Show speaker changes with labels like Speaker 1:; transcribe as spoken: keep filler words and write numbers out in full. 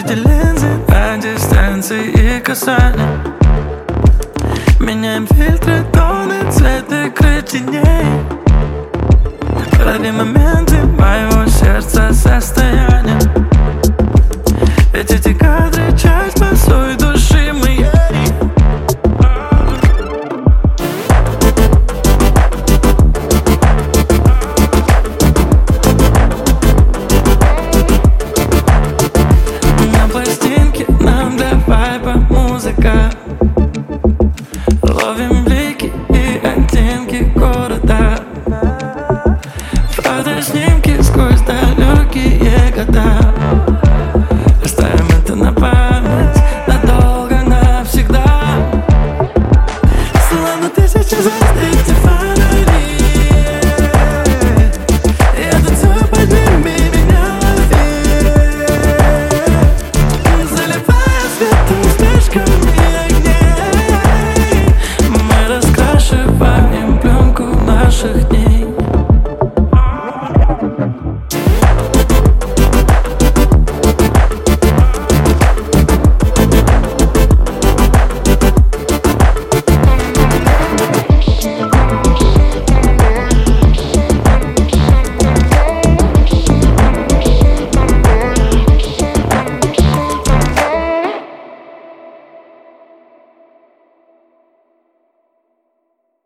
Speaker 1: эти линзы на дистанции и касания. Меняем фильтры, тоны, цветы, крыть теней. Лови моменты моего сердца состояния. Ведь эти кадры часть по сути